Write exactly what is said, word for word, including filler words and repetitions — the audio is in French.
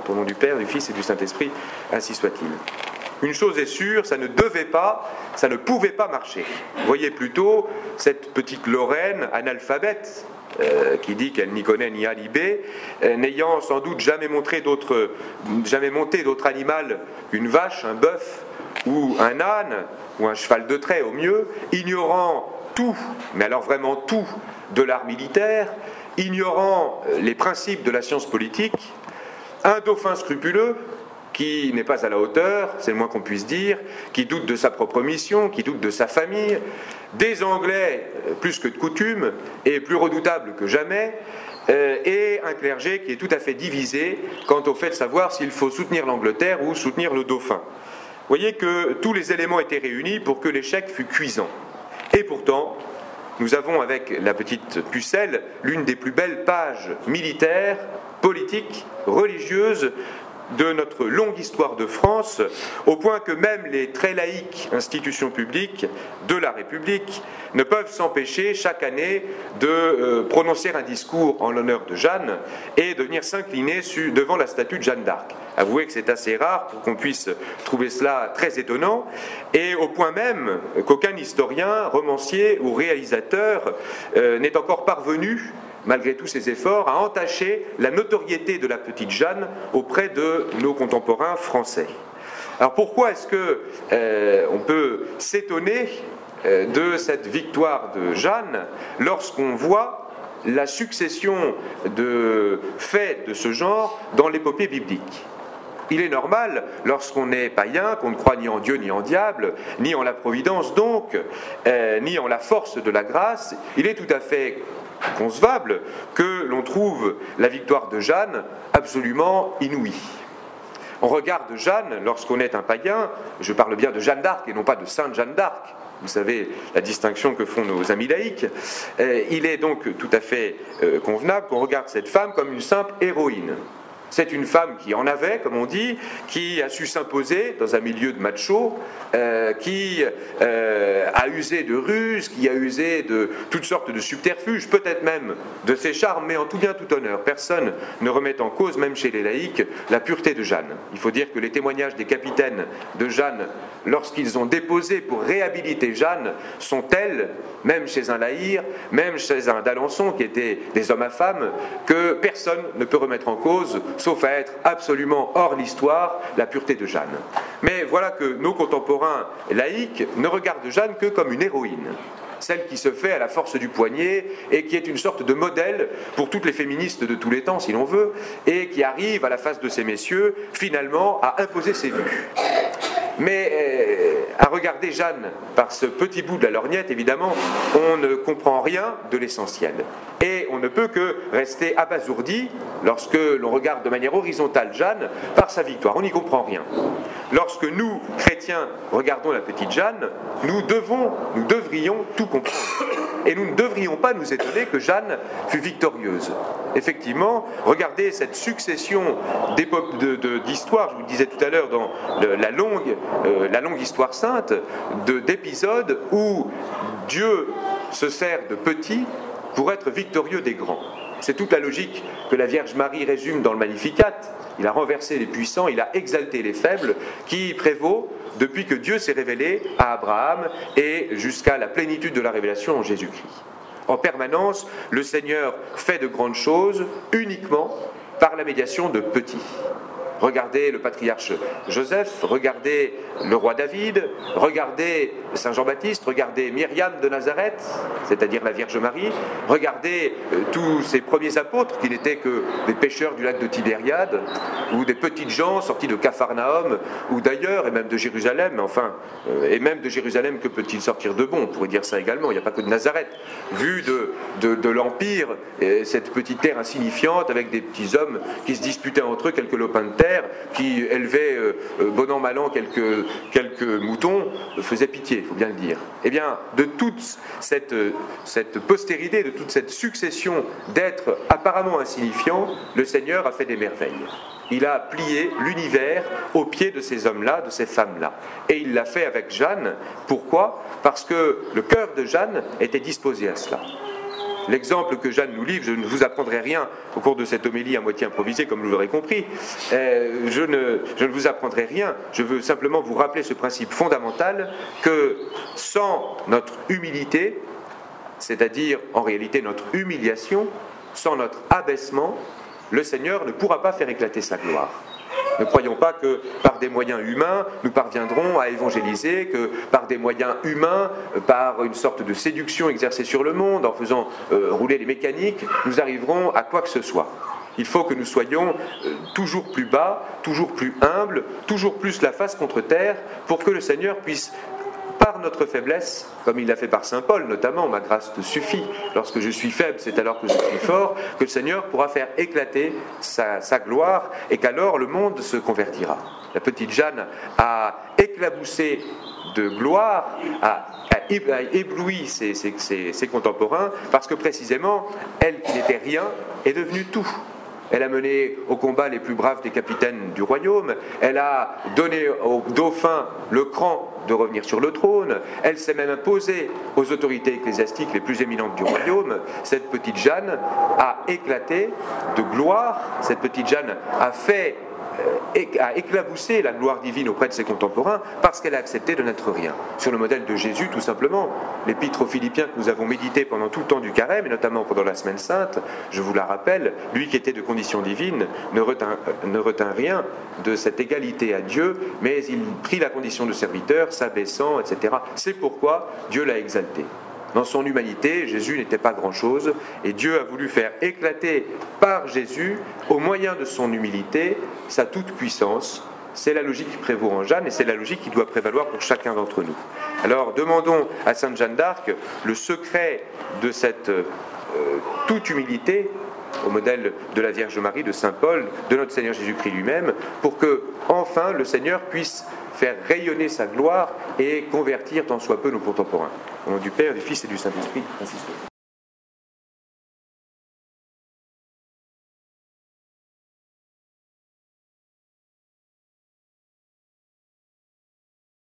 au nom du Père, du Fils et du Saint-Esprit, ainsi soit-il. Une chose est sûre, ça ne devait pas, ça ne pouvait pas marcher. Voyez plutôt cette petite Lorraine analphabète, euh, qui dit qu'elle n'y connaît ni A ni B, euh, n'ayant sans doute jamais, montré d'autre, jamais monté d'autre animal qu'une vache, un bœuf ou un âne, ou un cheval de trait au mieux, ignorant tout, mais alors vraiment tout, de l'art militaire, ignorant les principes de la science politique, un dauphin scrupuleux, qui n'est pas à la hauteur, c'est le moins qu'on puisse dire, qui doute de sa propre mission, qui doute de sa famille, des Anglais plus que de coutume et plus redoutables que jamais, euh, et un clergé qui est tout à fait divisé quant au fait de savoir s'il faut soutenir l'Angleterre ou soutenir le dauphin. Vous voyez que tous les éléments étaient réunis pour que l'échec fût cuisant. Et pourtant, nous avons avec la petite Pucelle l'une des plus belles pages militaires, politiques, religieuses de notre longue histoire de France, au point que même les très laïques institutions publiques de la République ne peuvent s'empêcher chaque année de euh, prononcer un discours en l'honneur de Jeanne et de venir s'incliner devant la statue de Jeanne d'Arc. Avouez que c'est assez rare pour qu'on puisse trouver cela très étonnant, et au point même qu'aucun historien, romancier ou réalisateur euh, n'est encore parvenu, malgré tous ses efforts, à entacher la notoriété de la petite Jeanne auprès de nos contemporains français. Alors pourquoi est-ce que euh, on peut s'étonner euh, de cette victoire de Jeanne lorsqu'on voit la succession de faits de ce genre dans l'épopée biblique ? Il est normal, lorsqu'on est païen, qu'on ne croit ni en Dieu ni en diable, ni en la providence donc, euh, ni en la force de la grâce, il est tout à fait concevable que l'on trouve la victoire de Jeanne absolument inouïe. On regarde Jeanne lorsqu'on est un païen, je parle bien de Jeanne d'Arc et non pas de Sainte Jeanne d'Arc, vous savez la distinction que font nos amis laïcs, euh, il est donc tout à fait euh, convenable qu'on regarde cette femme comme une simple héroïne. C'est une femme qui en avait, comme on dit, qui a su s'imposer dans un milieu de machos, euh, qui euh, a usé de ruses, qui a usé de toutes sortes de subterfuges, peut-être même de ses charmes, mais en tout bien tout honneur. Personne ne remet en cause, même chez les laïcs, la pureté de Jeanne. Il faut dire que les témoignages des capitaines de Jeanne, lorsqu'ils ont déposé pour réhabiliter Jeanne, sont tels, même chez un laïr, même chez un d'Alençon, qui étaient des hommes à femmes, que personne ne peut remettre en cause, sauf à être absolument hors l'histoire, la pureté de Jeanne. Mais voilà que nos contemporains laïcs ne regardent Jeanne que comme une héroïne, celle qui se fait à la force du poignet et qui est une sorte de modèle pour toutes les féministes de tous les temps, si l'on veut, et qui arrive à la face de ces messieurs, finalement, à imposer ses vues. Mais euh, à regarder Jeanne par ce petit bout de la lorgnette, évidemment, on ne comprend rien de l'essentiel. Et on ne peut que rester abasourdi lorsque l'on regarde de manière horizontale Jeanne par sa victoire. On n'y comprend rien. Lorsque nous, chrétiens, regardons la petite Jeanne, nous devons, nous devrions tout comprendre. Et nous ne devrions pas nous étonner que Jeanne fût victorieuse. Effectivement, regardez cette succession de, de, d'histoires, je vous le disais tout à l'heure, dans le, la, longue, euh, la longue histoire sainte, de, d'épisodes où Dieu se sert de petits pour être victorieux des grands. C'est toute la logique que la Vierge Marie résume dans le Magnificat. Il a renversé les puissants, il a exalté les faibles, qui prévaut depuis que Dieu s'est révélé à Abraham et jusqu'à la plénitude de la révélation en Jésus-Christ. En permanence, le Seigneur fait de grandes choses uniquement par la médiation de petits. Regardez le patriarche Joseph, regardez le roi David, regardez Saint Jean-Baptiste, regardez Myriam de Nazareth, c'est-à-dire la Vierge Marie, regardez euh, tous ces premiers apôtres qui n'étaient que des pêcheurs du lac de Tibériade, ou des petites gens sortis de Capharnaüm, ou d'ailleurs, et même de Jérusalem, enfin, euh, et même de Jérusalem, que peut-il sortir de bon? On pourrait dire ça également, il n'y a pas que de Nazareth. Vu de, de, de l'Empire, et cette petite terre insignifiante, avec des petits hommes qui se disputaient entre eux quelques lopins de terre, qui élevait euh, bon an mal an quelques, quelques moutons, faisait pitié, il faut bien le dire. Eh bien, de toute cette, cette postérité, de toute cette succession d'êtres apparemment insignifiants, le Seigneur a fait des merveilles. Il a plié l'univers aux pieds de ces hommes-là, de ces femmes-là. Et il l'a fait avec Jeanne. Pourquoi ? Parce que le cœur de Jeanne était disposé à cela. l'exemple que Jeanne nous livre, je ne vous apprendrai rien au cours de cette homélie à moitié improvisée, comme vous l'aurez compris, euh, je, ne, je ne vous apprendrai rien, je veux simplement vous rappeler ce principe fondamental que sans notre humilité, c'est-à-dire en réalité notre humiliation, sans notre abaissement, le Seigneur ne pourra pas faire éclater sa gloire. Ne croyons pas que par des moyens humains, nous parviendrons à évangéliser, que par des moyens humains, par une sorte de séduction exercée sur le monde, en faisant euh, rouler les mécaniques, nous arriverons à quoi que ce soit. Il faut que nous soyons euh, toujours plus bas, toujours plus humbles, toujours plus la face contre terre, pour que le Seigneur puisse, par notre faiblesse, comme il l'a fait par saint Paul notamment, ma grâce te suffit, lorsque je suis faible, c'est alors que je suis fort, que le Seigneur pourra faire éclater sa, sa gloire et qu'alors le monde se convertira. La petite Jeanne a éclaboussé de gloire, a, a ébloui ses, ses, ses, ses contemporains, parce que précisément, elle qui n'était rien est devenue tout. Elle a mené au combat les plus braves des capitaines du royaume, elle a donné au dauphin le cran de revenir sur le trône, elle s'est même imposée aux autorités ecclésiastiques les plus éminentes du royaume. Cette petite Jeanne a éclaté de gloire, cette petite Jeanne a fait a éclaboussé la gloire divine auprès de ses contemporains parce qu'elle a accepté de n'être rien. Sur le modèle de Jésus, tout simplement. L'épître aux Philippiens que nous avons médité pendant tout le temps du carême, et notamment pendant la semaine sainte, je vous la rappelle, lui qui était de condition divine ne retint, ne retint rien de cette égalité à Dieu, mais il prit la condition de serviteur, s'abaissant, et cetera. C'est pourquoi Dieu l'a exalté. Dans son humanité, Jésus n'était pas grand-chose, et Dieu a voulu faire éclater par Jésus, au moyen de son humilité, sa toute-puissance. C'est la logique qui prévaut en Jeanne, et c'est la logique qui doit prévaloir pour chacun d'entre nous. Alors, demandons à sainte Jeanne d'Arc le secret de cette euh, toute humilité, au modèle de la Vierge Marie, de saint Paul, de notre Seigneur Jésus-Christ lui-même, pour que, enfin, le Seigneur puisse faire rayonner sa gloire et convertir tant soit peu nos contemporains. Au nom du Père, du Fils et du Saint-Esprit, ainsi soit.